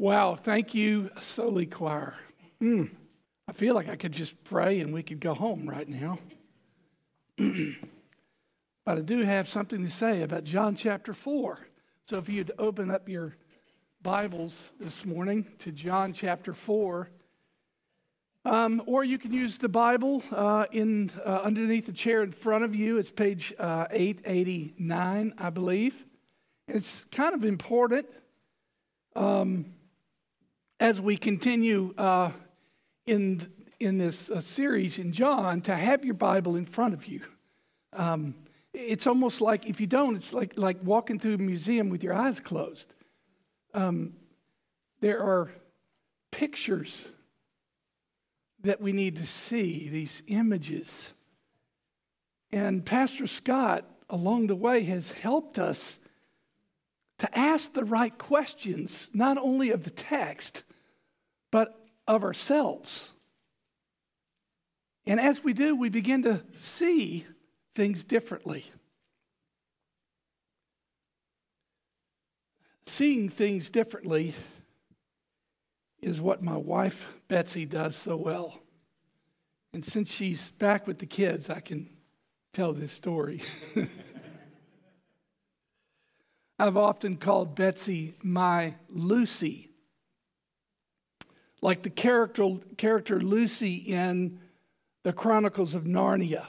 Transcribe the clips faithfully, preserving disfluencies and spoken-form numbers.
Wow, thank you, Soli Choir. Mm, I feel like I could just pray and we could go home right now. But I do have something to say about John chapter four. So if you'd open up your Bibles this morning to John chapter four, um, or you can use the Bible uh, in uh, underneath the chair in front of you. It's page uh, eight eighty-nine, I believe. It's kind of important um, as we continue uh, in in this uh, series in John to have your Bible in front of you. Um, it's almost like, if you don't, it's like like walking through a museum with your eyes closed. Um, there are pictures that we need to see, these images. And Pastor Scott, along the way, has helped us to ask the right questions, not only of the text, but of ourselves. And as we do, we begin to see things differently. Seeing things differently is what my wife, Betsy, does so well. And since she's back with the kids, I can tell this story. I've often called Betsy my Lucy. Like the character, character Lucy in the Chronicles of Narnia.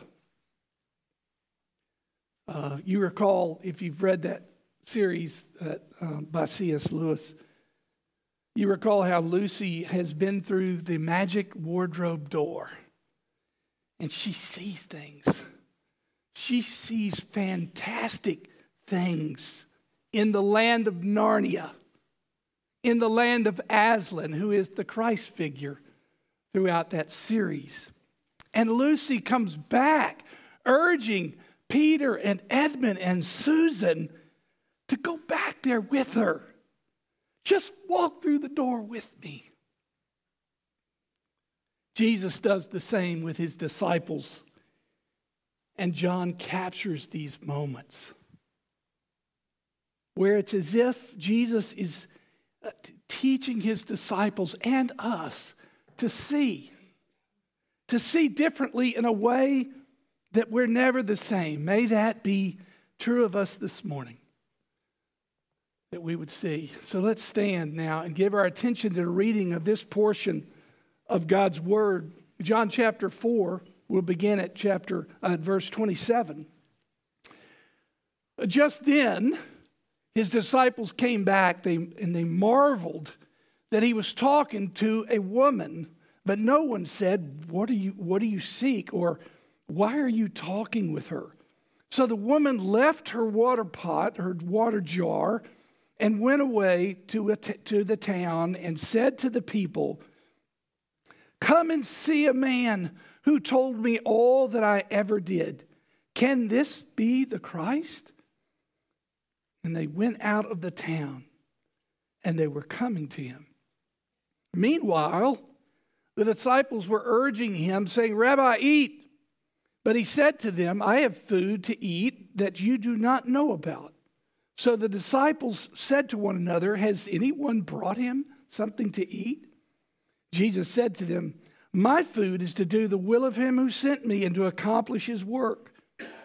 Uh, you recall, if you've read that series uh, um, by C S Lewis, you recall how Lucy has been through the magic wardrobe door. And she sees things. She sees fantastic things in the land of Narnia, in the land of Aslan, who is the Christ figure throughout that series. And Lucy comes back urging Peter and Edmund and Susan to go back there with her. Just walk through the door with me. Jesus does the same with his disciples. And John captures these moments where it's as if Jesus is teaching his disciples and us to see, to see differently in a way that we're never the same. May that be true of us this morning, that we would see. So let's stand now and give our attention to the reading of this portion of God's Word. John chapter four, we'll begin at chapter uh, verse twenty-seven. Just then, his disciples came back they, and they marveled that he was talking to a woman, but no one said, what do you, what do you seek? Or why are you talking with her? So the woman left her water pot, her water jar, and went away to, a t- to the town and said to the people, come and see a man who told me all that I ever did. Can this be the Christ? And they went out of the town, and they were coming to him. Meanwhile, the disciples were urging him, saying, Rabbi, eat. But he said to them, I have food to eat that you do not know about. So the disciples said to one another, has anyone brought him something to eat? Jesus said to them, my food is to do the will of him who sent me and to accomplish his work.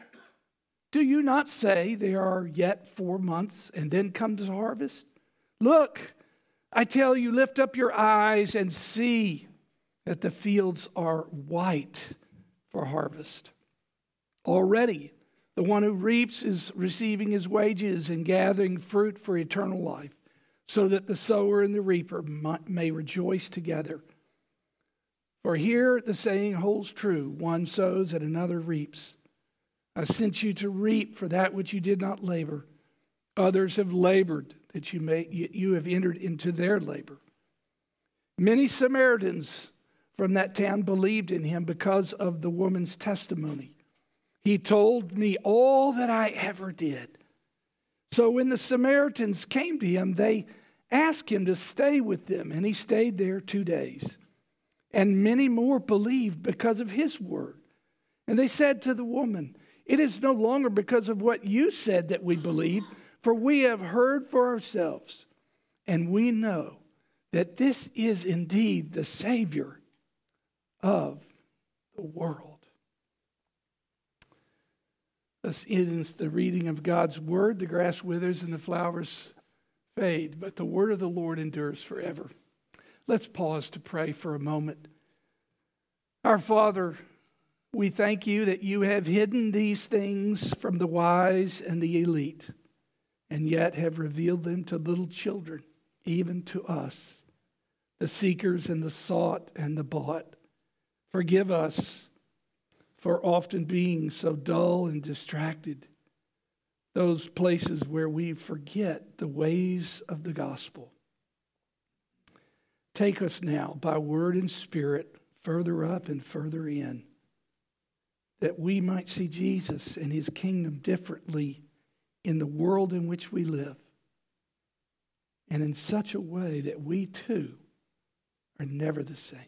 Do you not say there are yet four months and then comes the harvest? Look, I tell you, lift up your eyes and see that the fields are white for harvest. Already, the one who reaps is receiving his wages and gathering fruit for eternal life, so that the sower and the reaper may rejoice together. For here the saying holds true, one sows and another reaps. I sent you to reap for that which you did not labor. Others have labored that you may you have entered into their labor. Many Samaritans from that town believed in him because of the woman's testimony. He told me all that I ever did. So when the Samaritans came to him, they asked him to stay with them, and he stayed there two days. And many more believed because of his word. And they said to the woman, it is no longer because of what you said that we believe, for we have heard for ourselves, and we know that this is indeed the Savior of the world. Thus ends the reading of God's word. The grass withers and the flowers fade, but the word of the Lord endures forever. Let's pause to pray for a moment. Our Father, we thank you that you have hidden these things from the wise and the elite, and yet have revealed them to little children, even to us, the seekers and the sought and the bought. Forgive us for often being so dull and distracted, those places where we forget the ways of the gospel. Take us now by word and spirit further up and further in, that we might see Jesus and his kingdom differently in the world in which we live, and in such a way that we too are never the same.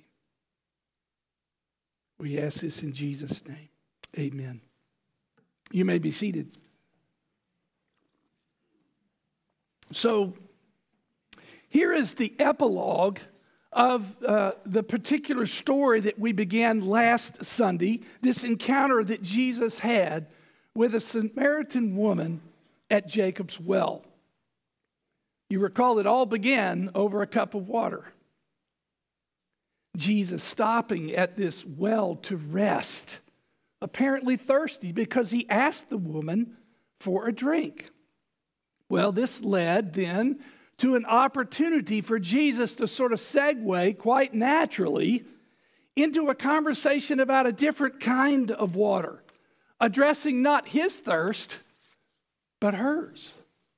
We ask this in Jesus' name. Amen. You may be seated. So, here is the epilogue of uh, the particular story that we began last Sunday, this encounter that Jesus had with a Samaritan woman at Jacob's well. You recall it all began over a cup of water. Jesus stopping at this well to rest, apparently thirsty because he asked the woman for a drink. Well, this led then to an opportunity for Jesus to sort of segue quite naturally into a conversation about a different kind of water, addressing not his thirst, but hers.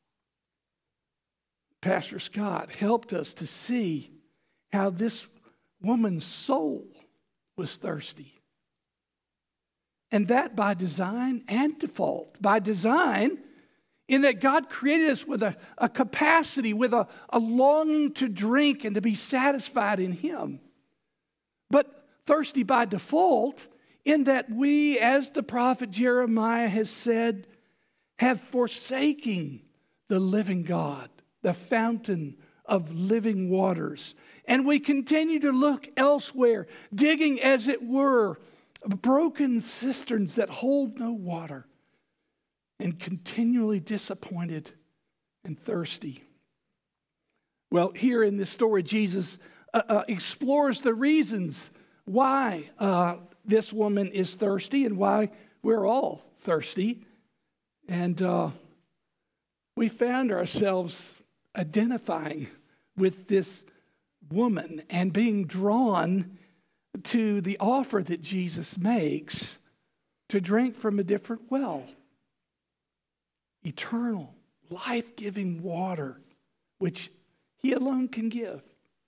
Pastor Scott helped us to see how this woman's soul was thirsty. And that by design and default. By design, in that God created us with a, a capacity, with a, a longing to drink and to be satisfied in him. But thirsty by default, in that we, as the prophet Jeremiah has said, have forsaken the living God, the fountain of living waters. And we continue to look elsewhere, digging, as it were, broken cisterns that hold no water, and continually disappointed and thirsty. Well, here in this story, Jesus uh, uh, explores the reasons why uh, this woman is thirsty and why we're all thirsty. And uh, we found ourselves identifying with this woman and being drawn to the offer that Jesus makes to drink from a different well. Eternal, life-giving water, which he alone can give.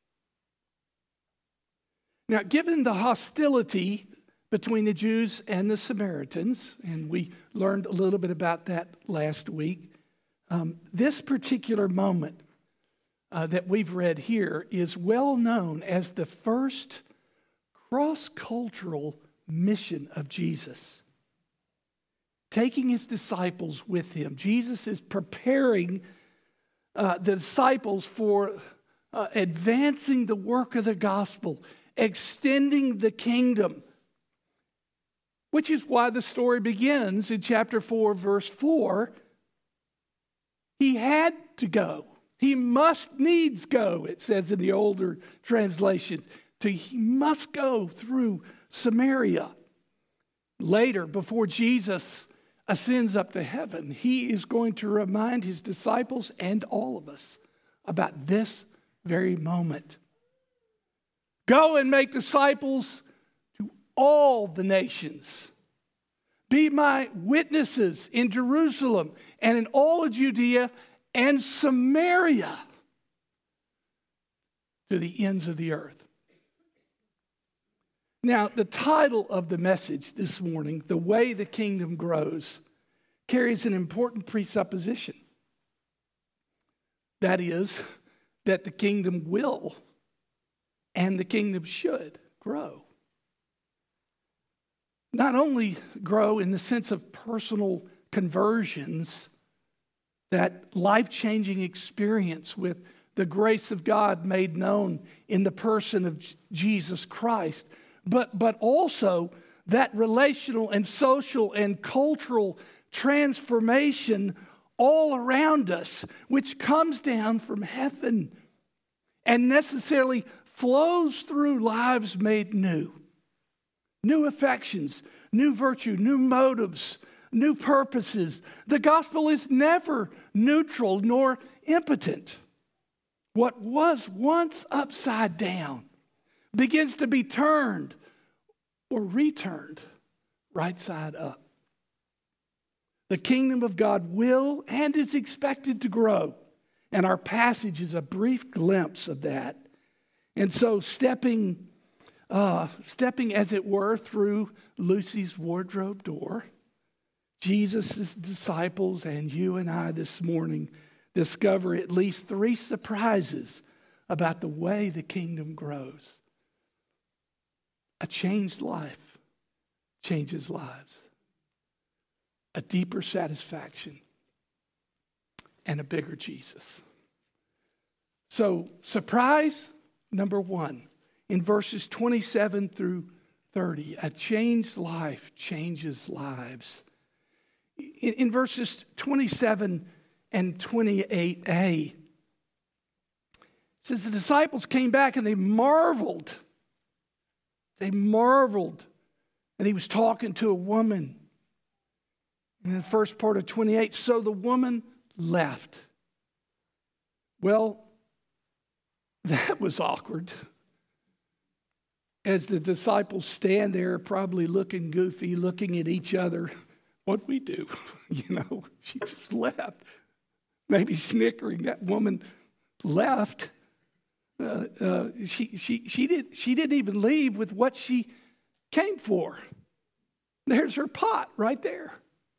Now, given the hostility between the Jews and the Samaritans, and we learned a little bit about that last week, um, this particular moment uh, that we've read here is well known as the first cross-cultural mission of Jesus. Taking his disciples with him. Jesus is preparing uh, the disciples for uh, advancing the work of the gospel, extending the kingdom, which is why the story begins in chapter four, verse four. He had to go. He must needs go, it says in the older translations. To, he must go through Samaria. Later, before Jesus ascends up to heaven, he is going to remind his disciples and all of us about this very moment. Go and make disciples to all the nations. Be my witnesses in Jerusalem and in all of Judea and Samaria to the ends of the earth. Now, the title of the message this morning, The Way the Kingdom Grows, carries an important presupposition. That is, that the kingdom will and the kingdom should grow. Not only grow in the sense of personal conversions, that life-changing experience with the grace of God made known in the person of Jesus Christ, but, but also that relational and social and cultural transformation all around us, which comes down from heaven and necessarily flows through lives made new. New affections, new virtue, new motives, new purposes. The gospel is never neutral nor impotent. What was once upside down begins to be turned or returned right side up. The kingdom of God will and is expected to grow. And our passage is a brief glimpse of that. And so stepping, uh, stepping as it were, through Lucy's wardrobe door, Jesus' disciples and you and I this morning discover at least three surprises about the way the kingdom grows. A changed life changes lives. A deeper satisfaction and a bigger Jesus. So, surprise number one, in verses twenty-seven through thirty, a changed life changes lives. In, in verses twenty-seven and twenty-eight a, it says the disciples came back and they marveled. They marveled. And he was talking to a woman. And in the first part of twenty-eight, so the woman left. Well, that was awkward. As the disciples stand there, probably looking goofy, looking at each other, what'd we do? You know, she just left. Maybe snickering. That woman left. Uh, uh, she she she did she didn't even leave with what she came for. There's her pot right there.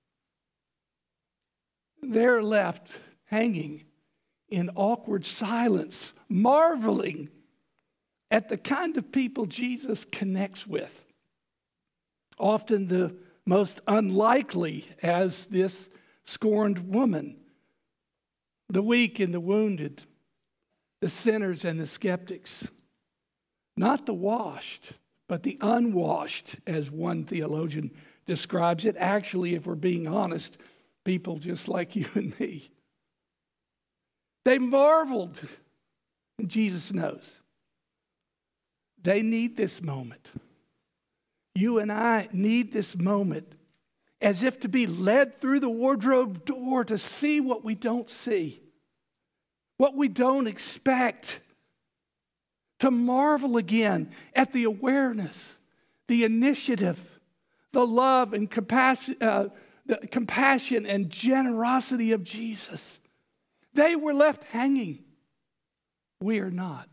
They're left hanging in awkward silence, marveling at the kind of people Jesus connects with. Often the most unlikely, as this scorned woman, the weak and the wounded, the sinners and the skeptics. Not the washed, but the unwashed, as one theologian describes it. Actually, if we're being honest, people just like you and me. They marveled, and Jesus knows. They need this moment. You and I need this moment as if to be led through the wardrobe door to see what we don't see, what we don't expect, to marvel again at the awareness, the initiative, the love and capacity, uh, the compassion and generosity of Jesus. They were left hanging. We are not.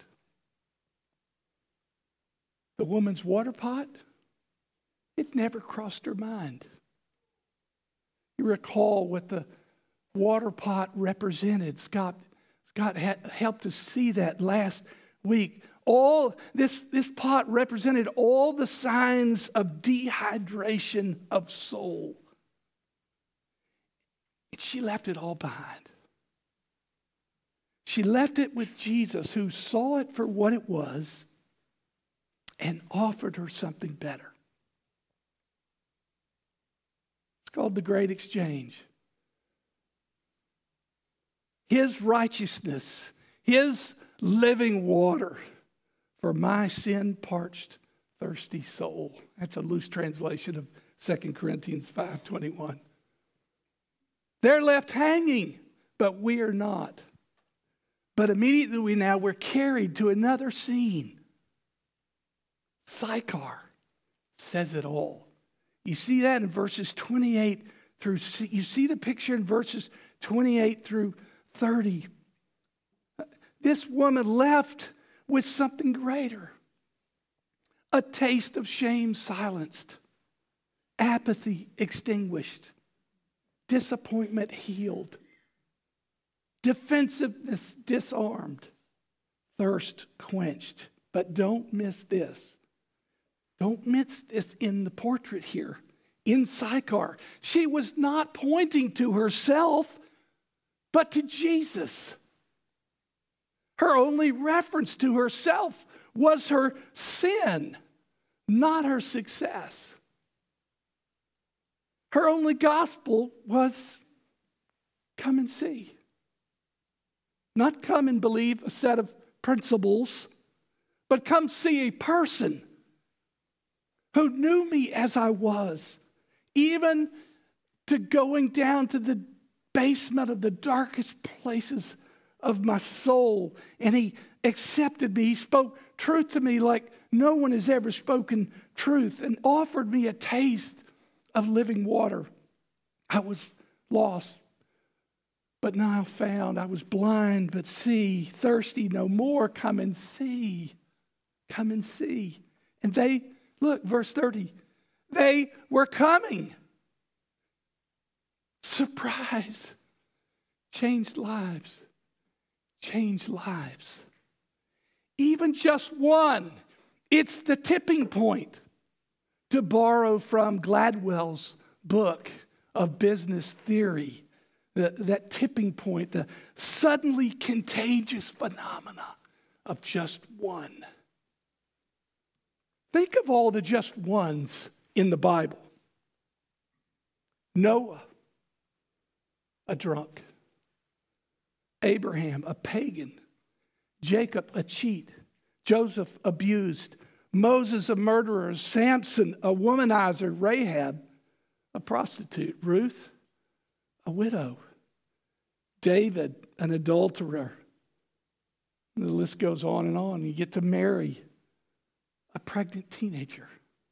The woman's water pot, it never crossed her mind. You recall what the water pot represented. Scott, Scott had helped us see that last week. All this, this pot represented all the signs of dehydration of soul. And she left it all behind. She left it with Jesus, who saw it for what it was and offered her something better. It's called the Great Exchange. His righteousness, His living water for my sin-parched, thirsty soul. That's a loose translation of Second Corinthians five twenty-one. They're left hanging, but we are not. But immediately we now we're carried to another scene. Sychar says it all. You see that in verses twenty-eight through, you see the picture in verses twenty-eight through thirty. This woman left with something greater. A taste of shame silenced. Apathy extinguished. Disappointment healed. Defensiveness disarmed. Thirst quenched. But don't miss this. Don't miss this in the portrait here. In Sychar, she was not pointing to herself, but to Jesus. Her only reference to herself was her sin, not her success. Her only gospel was come and see. Not come and believe a set of principles, but come see a person who knew me as I was, even to going down to the basement of the darkest places of my soul. And he accepted me. He spoke truth to me like no one has ever spoken truth, and offered me a taste of living water. I was lost, but now found. I was blind, but see. Thirsty no more. Come and see. Come and see. And they, look, verse thirty, they were coming. Surprise. Changed lives. Changed lives. Even just one. It's the tipping point. To borrow from Gladwell's book of business theory, the, that tipping point, the suddenly contagious phenomena of just one. Think of all the just ones in the Bible. Noah, a drunk. Abraham, a pagan. Jacob, a cheat. Joseph, abused. Moses, a murderer. Samson, a womanizer. Rahab, a prostitute. Ruth, a widow. David, an adulterer. And the list goes on and on. You get to Mary, a pregnant teenager.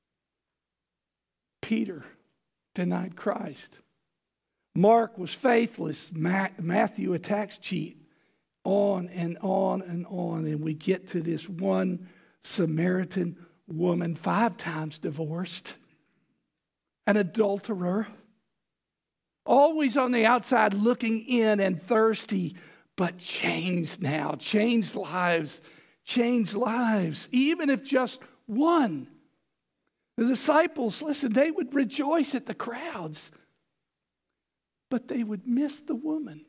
Peter denied Christ. Mark was faithless. Matthew, a tax cheat. On and on and on. And we get to this one Samaritan woman, five times divorced, an adulterer, always on the outside looking in and thirsty, but changed now, changed lives, changed lives, even if just one. The disciples, listen, they would rejoice at the crowds, but they would miss the woman.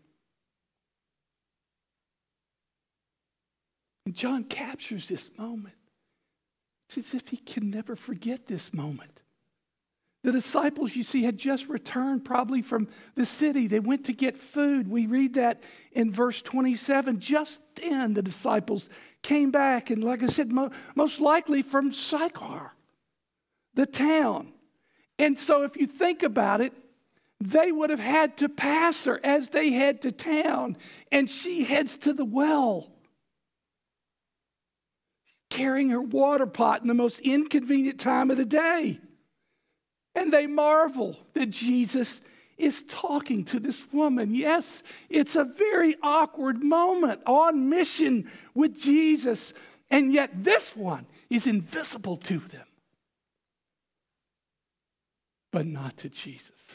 And John captures this moment. It's as if he can never forget this moment. The disciples, you see, had just returned probably from the city. They went to get food. We read that in verse twenty-seven. Just then the disciples came back, and like I said, mo- most likely from Sychar, the town. And so if you think about it, they would have had to pass her as they head to town, and she heads to the well, carrying her water pot in the most inconvenient time of the day. And they marvel that Jesus is talking to this woman. Yes, it's a very awkward moment on mission with Jesus, and yet this one is invisible to them, but not to Jesus.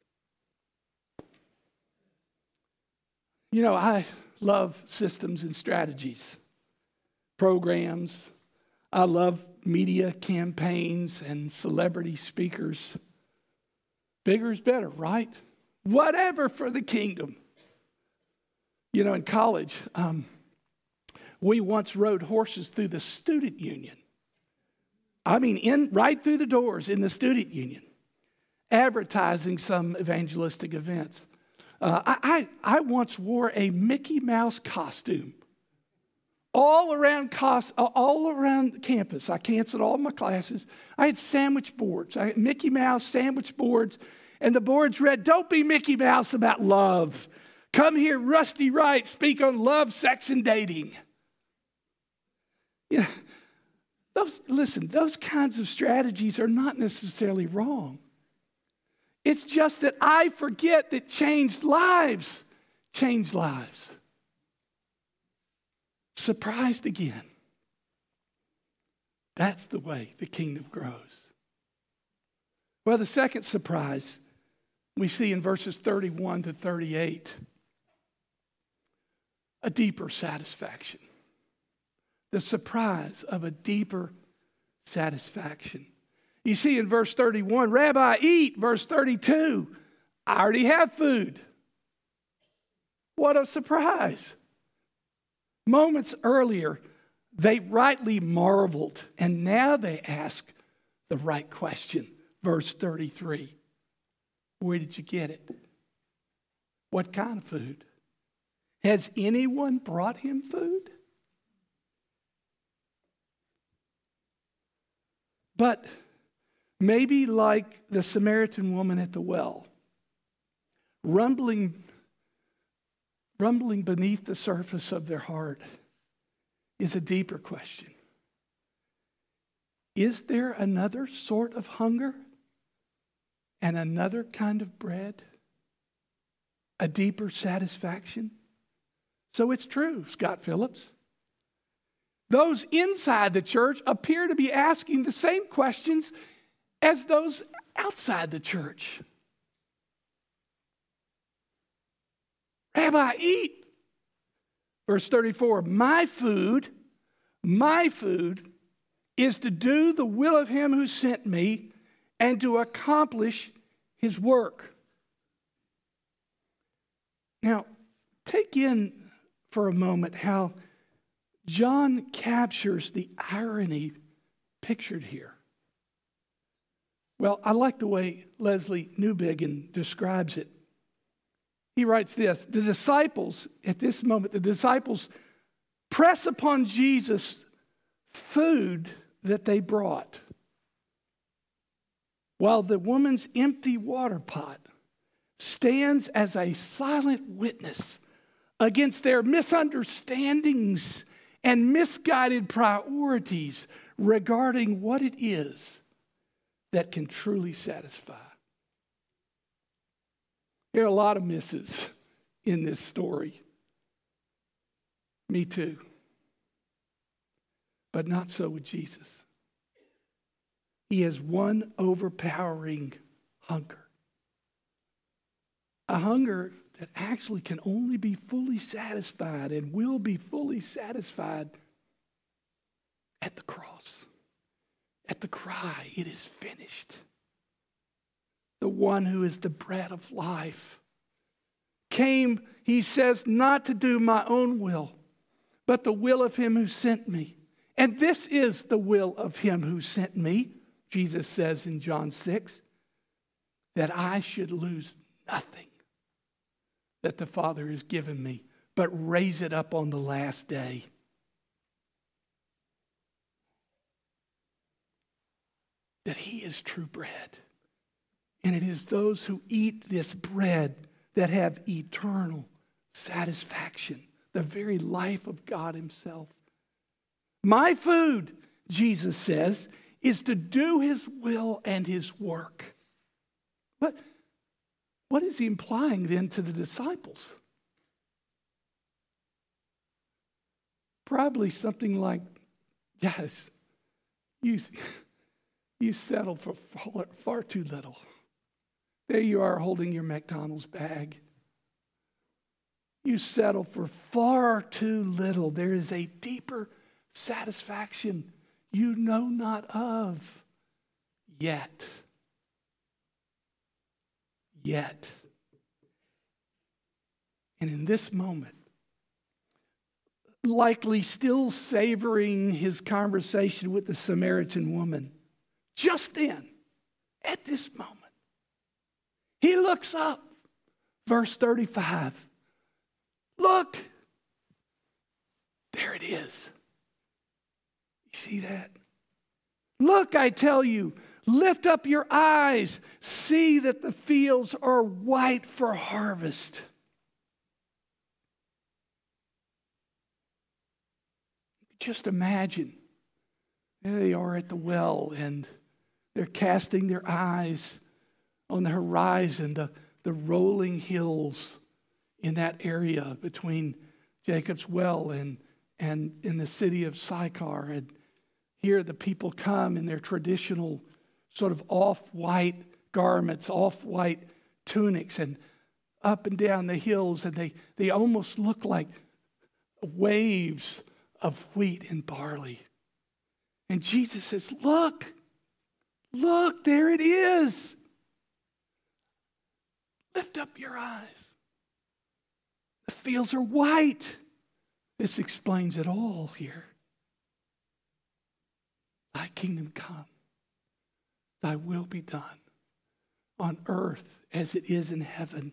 You know, I love systems and strategies. Programs. I love media campaigns and celebrity speakers. Bigger is better, right? Whatever for the kingdom. You know, in college, um, we once rode horses through the student union. I mean, in right through the doors in the student union, advertising some evangelistic events. Uh, I, I, I once wore a Mickey Mouse costume. All around cost, all around campus. I canceled all my classes. I had sandwich boards. I had Mickey Mouse sandwich boards. And the boards read, "Don't be Mickey Mouse about love. Come here, Rusty Wright, speak on love, sex, and dating." Yeah, those, listen, those kinds of strategies are not necessarily wrong. It's just that I forget that changed lives change lives. Surprised again. That's the way the kingdom grows. Well, the second surprise we see in verses thirty-one to thirty-eight, a deeper satisfaction. The surprise of a deeper satisfaction. You see in verse thirty-one, "Rabbi, eat." Verse thirty-two, "I already have food." What a surprise. Moments earlier, they rightly marveled, and now they ask the right question. Verse thirty-three. Where did you get it? What kind of food? Has anyone brought him food? But maybe like the Samaritan woman at the well, rumbling, rumbling beneath the surface of their heart is a deeper question. Is there another sort of hunger and another kind of bread? A deeper satisfaction? So it's true, Scott Phillips. Those inside the church appear to be asking the same questions as those outside the church. Rabbi, eat. Verse thirty-four, my food, my food is to do the will of him who sent me and to accomplish his work. Now, take in for a moment how John captures the irony pictured here. Well, I like the way Leslie Newbigin describes it. He writes this: the disciples, at this moment, the disciples press upon Jesus food that they brought, while the woman's empty water pot stands as a silent witness against their misunderstandings and misguided priorities regarding what it is that can truly satisfy. There are a lot of misses in this story. Me too. But not so with Jesus. He has one overpowering hunger. A hunger that actually can only be fully satisfied and will be fully satisfied at the cross. At the cry, it is finished. The one who is the bread of life came, he says, not to do my own will, but the will of him who sent me. And this is the will of him who sent me, Jesus says in John six, that I should lose nothing that the Father has given me, but raise it up on the last day. That he is true bread. And it is those who eat this bread that have eternal satisfaction, the very life of God himself. My food, Jesus says, is to do his will and his work. But what is he implying then to the disciples? Probably something like, guys, you, you settled for far, far too little. There you are holding your McDonald's bag. You settle for far too little. There is a deeper satisfaction you know not of yet. Yet. And in this moment, likely still savoring his conversation with the Samaritan woman, just then, at this moment, he looks up, verse thirty-five. Look, there it is. You see that? Look, I tell you, lift up your eyes, see that the fields are white for harvest. Just imagine, there they are at the well, and they're casting their eyes on the horizon, the, the rolling hills in that area between Jacob's well and, and in the city of Sychar. And here the people come in their traditional sort of off-white garments, off-white tunics, and up and down the hills, and they, they almost look like waves of wheat and barley. And Jesus says, look, look, there it is. Lift up your eyes. The fields are white. This explains it all here. Thy kingdom come, thy will be done on earth as it is in heaven.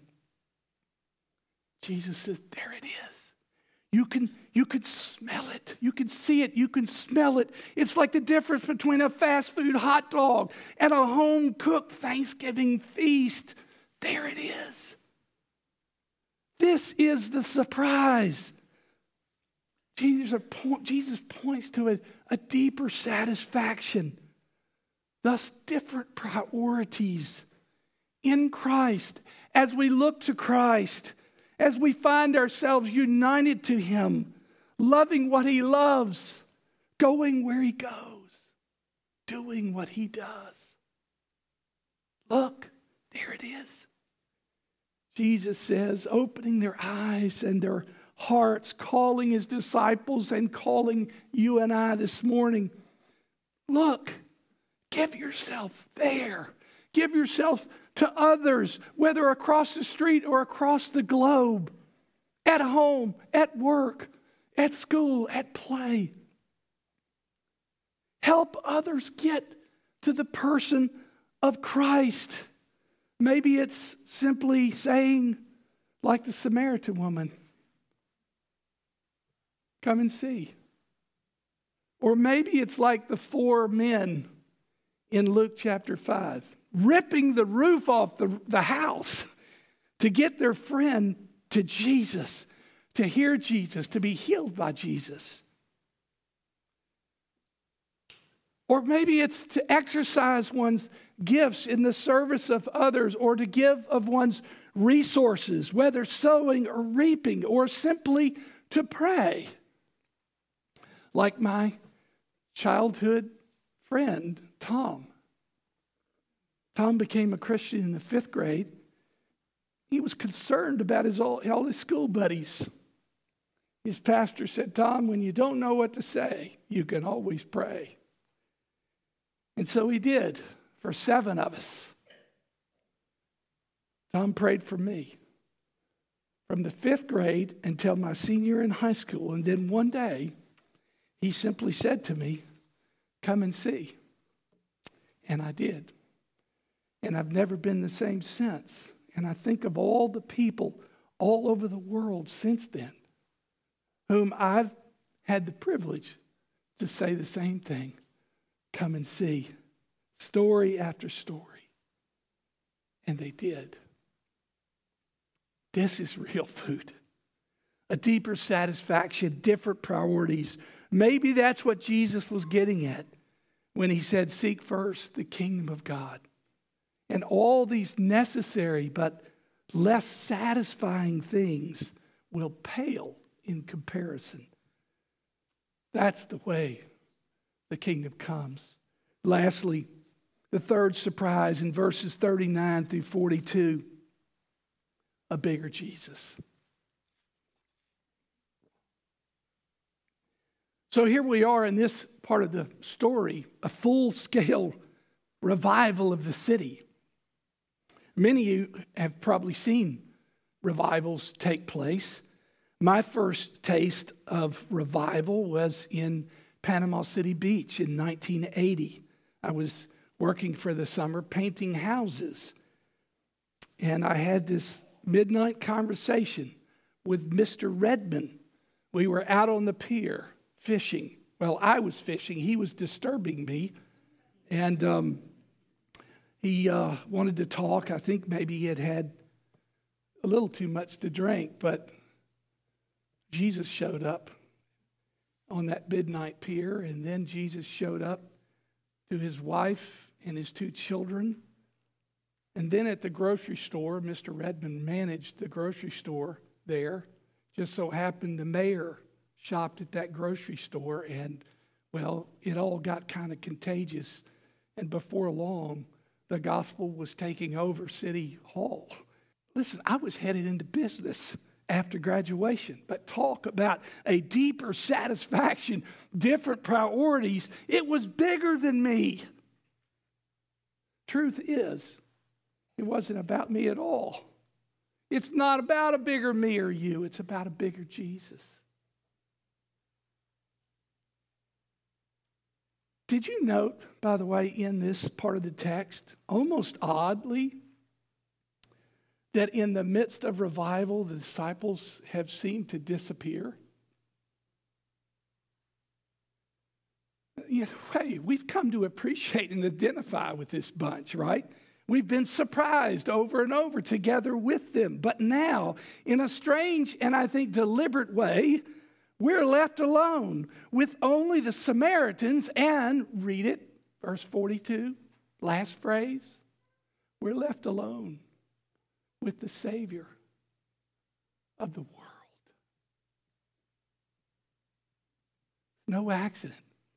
Jesus says, there it is. You can, you can smell it. You can see it. You can smell it. It's like the difference between a fast food hot dog and a home-cooked Thanksgiving feast. There it is. This is the surprise. Jesus, Jesus points to a, a deeper satisfaction. Thus, different priorities in Christ. As we look to Christ, as we find ourselves united to Him, loving what He loves, going where He goes, doing what He does. Look, there it is. Jesus says, opening their eyes and their hearts, calling His disciples and calling you and I this morning. Look, give yourself there. Give yourself to others, whether across the street or across the globe, at home, at work, at school, at play. Help others get to the person of Christ. Maybe it's simply saying, like the Samaritan woman, come and see. Or maybe it's like the four men in Luke chapter five, ripping the roof off the, the house to get their friend to Jesus, to hear Jesus, to be healed by Jesus. Or maybe it's to exercise one's gifts in the service of others, or to give of one's resources, whether sowing or reaping, or simply to pray. Like my childhood friend, Tom. Tom became a Christian in the fifth grade. He was concerned about his all, all his school buddies. His pastor said, Tom, when you don't know what to say, you can always pray. And so he did for seven of us. Tom prayed for me from the fifth grade until my senior year in high school. And then one day, he simply said to me, come and see. And I did. And I've never been the same since. And I think of all the people all over the world since then, whom I've had the privilege to say the same thing. Come and see. Story after story. And they did. This is real food. A deeper satisfaction, different priorities. Maybe that's what Jesus was getting at when he said, seek first the kingdom of God. And all these necessary but less satisfying things will pale in comparison. That's the way the kingdom comes. Lastly, the third surprise in verses thirty-nine through forty-two, a bigger Jesus. So here we are in this part of the story, a full-scale revival of the city. Many of you have probably seen revivals take place. My first taste of revival was in Panama City Beach in nineteen eighty. I was working for the summer painting houses. And I had this midnight conversation with Mister Redmond. We were out on the pier fishing. Well, I was fishing. He was disturbing me. And um, he uh, wanted to talk. I think maybe he had had a little too much to drink. But Jesus showed up on that midnight pier. And then Jesus showed up to his wife and his two children. And then at the grocery store, Mister Redmond managed the grocery store there. Just so happened the mayor shopped at that grocery store, and, well, it all got kind of contagious. And before long, the gospel was taking over City Hall. Listen, I was headed into business after graduation, but talk about a deeper satisfaction, different priorities. It was bigger than me. Truth is, it wasn't about me at all. It's not about a bigger me or you. It's about a bigger Jesus. Did you note, by the way, in this part of the text, almost oddly, that in the midst of revival, the disciples have seemed to disappear? You know, hey, we've come to appreciate and identify with this bunch, right? We've been surprised over and over together with them. But now, in a strange and I think deliberate way, we're left alone with only the Samaritans and, read it, verse forty-two, last phrase, we're left alone with the Savior of the world. No accident.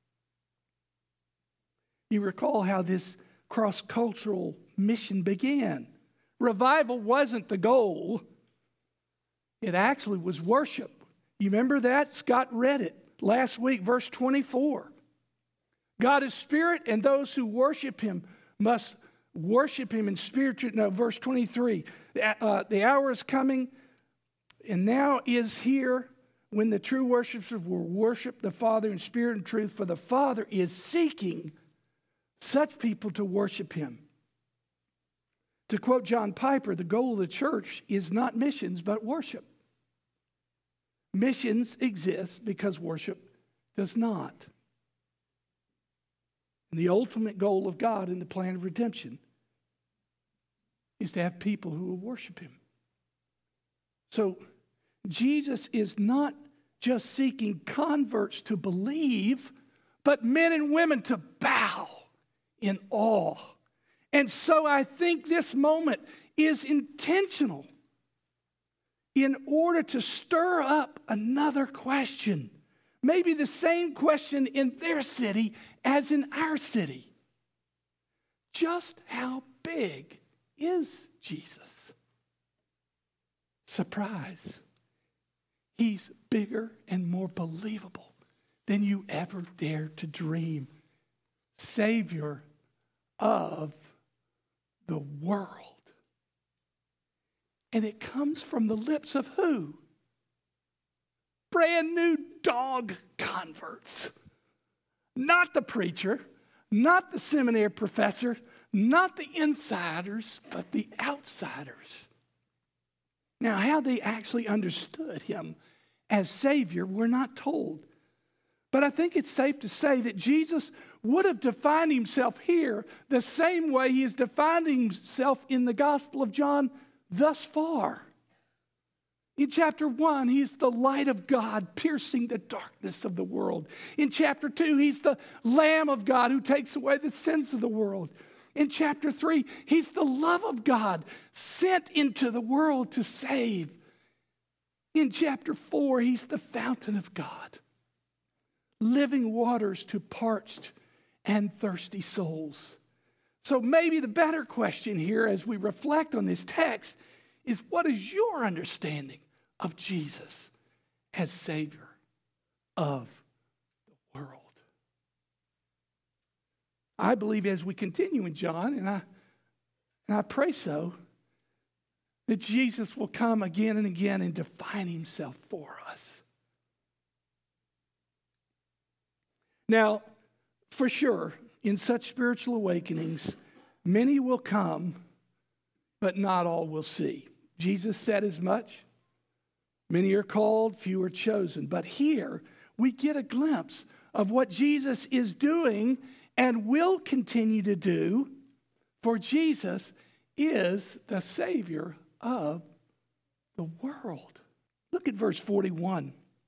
You recall how this cross-cultural mission began. Revival wasn't the goal. It actually was worship. You remember that? Scott read it last week, verse twenty-four. God is spirit, and those who worship him must worship him in spirit. No, verse twenty-three. Uh, the hour is coming, and now is here, when the true worshipers will worship the Father in spirit and truth, for the Father is seeking such people to worship him. To quote John Piper, the goal of the church is not missions, but worship. Missions exist because worship does not. And the ultimate goal of God in the plan of redemption is to have people who will worship him. So Jesus is not just seeking converts to believe, but men and women to bow in awe. And so I think this moment is intentional in order to stir up another question. Maybe the same question in their city as in our city. Just how big is Jesus? Surprise. He's bigger and more believable than you ever dared to dream. Savior of the world. And it comes from the lips of who? Brand new dog converts. Not the preacher, not the seminary professor, not the insiders, but the outsiders. Now, how they actually understood him as Savior, we're not told. But I think it's safe to say that Jesus would have defined himself here the same way he has defined himself in the Gospel of John thus far. In chapter one, he's the light of God piercing the darkness of the world. In chapter two, he's the Lamb of God who takes away the sins of the world. In chapter three, he's the love of God sent into the world to save. In chapter four, he's the fountain of God, living waters to parched and thirsty souls. So maybe the better question here as we reflect on this text is, what is your understanding of Jesus as Savior of the world? I believe as we continue in John, and I, and I pray so, that Jesus will come again and again and define himself for us. Now, for sure, in such spiritual awakenings, many will come, but not all will see. Jesus said as much. Many are called, few are chosen. But here, we get a glimpse of what Jesus is doing and will continue to do, for Jesus is the Savior of the world. Look at verse forty-one.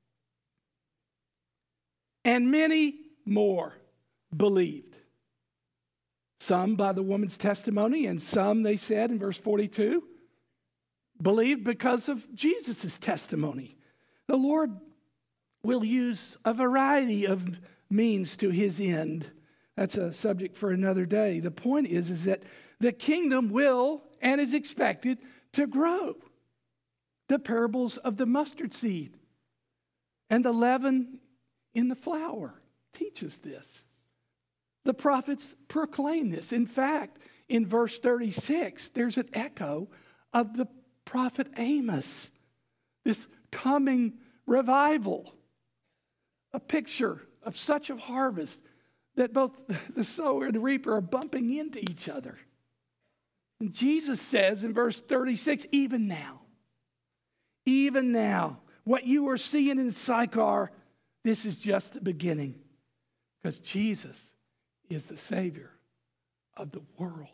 And many more believed. Some by the woman's testimony, and some, they said in verse forty-two, believed because of Jesus' testimony. The Lord will use a variety of means to his end. That's a subject for another day. The point is, is that the kingdom will and is expected to grow. The parables of the mustard seed and the leaven in the flour teach us this. The prophets proclaim this. In fact, in verse thirty-six, there's an echo of the prophet Amos, this coming revival, a picture of such a harvest that both the sower and the reaper are bumping into each other. And Jesus says in verse thirty-six, even now, even now, what you are seeing in Sychar, this is just the beginning. Because Jesus is the Savior of the world.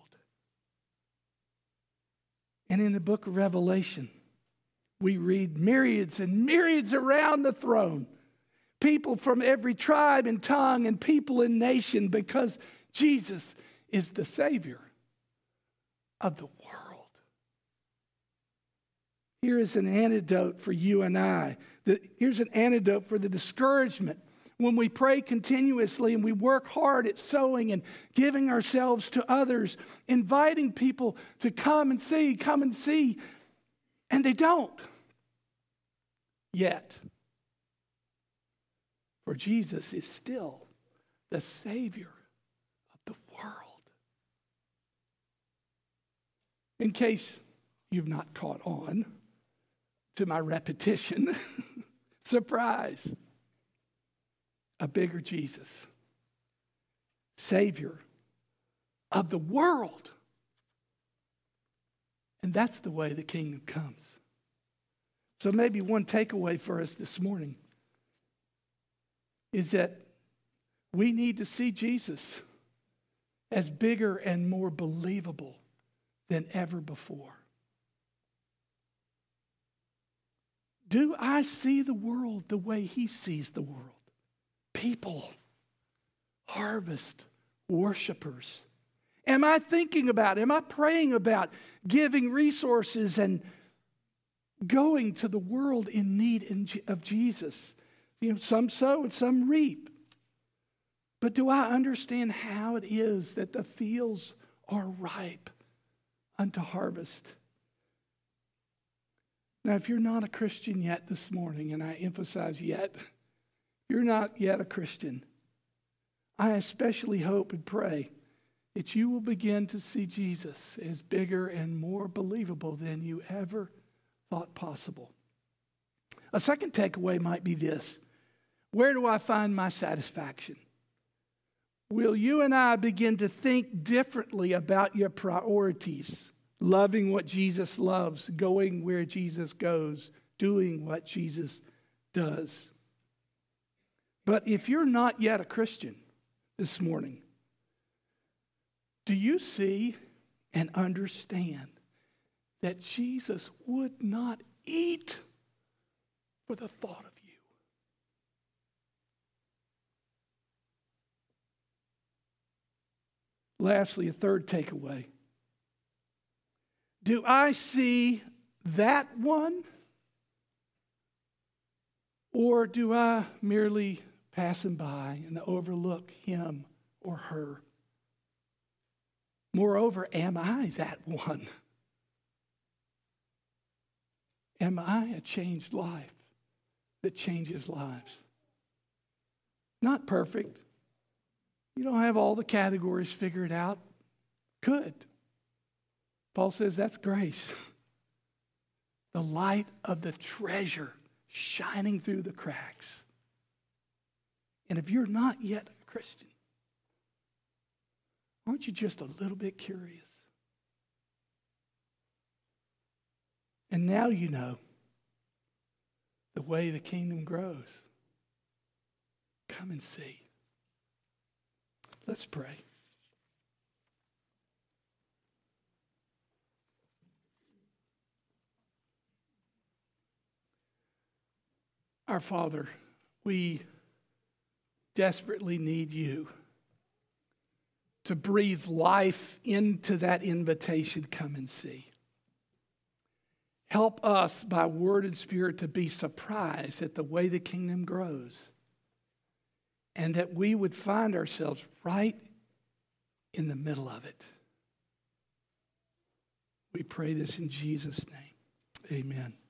And in the book of Revelation, we read myriads and myriads around the throne. People from every tribe and tongue and people and nation, because Jesus is the Savior of the world. Here is an antidote for you and I. Here's an antidote for the discouragement when we pray continuously and we work hard at sowing and giving ourselves to others, inviting people to come and see, come and see, and they don't yet. For Jesus is still the Savior of the world. In case you've not caught on to my repetition, surprise, a bigger Jesus, Savior of the world. And that's the way the kingdom comes. So maybe one takeaway for us this morning is that we need to see Jesus as bigger and more believable than ever before. Do I see the world the way he sees the world? People, harvest, worshipers. Am I thinking about, am I praying about giving resources and going to the world in need of Jesus? You know, some sow and some reap. But do I understand how it is that the fields are ripe unto harvest? Now, if you're not a Christian yet this morning, and I emphasize yet, you're not yet a Christian, I especially hope and pray that you will begin to see Jesus as bigger and more believable than you ever thought possible. A second takeaway might be this: where do I find my satisfaction? Will you and I begin to think differently about your priorities? Loving what Jesus loves, going where Jesus goes, doing what Jesus does. But if you're not yet a Christian this morning, do you see and understand that Jesus would not eat for the thought of you? Lastly, a third takeaway. Do I see that one? Or do I merely pass him by and overlook him or her? Moreover, am I that one? Am I a changed life that changes lives? Not perfect. You don't have all the categories figured out. Good. Paul says that's grace. The light of the treasure shining through the cracks. And if you're not yet a Christian, aren't you just a little bit curious? And now you know the way the kingdom grows. Come and see. Let's pray. Our Father, we desperately need you to breathe life into that invitation, come and see. Help us by word and spirit to be surprised at the way the kingdom grows, and that we would find ourselves right in the middle of it. We pray this in Jesus' name. Amen.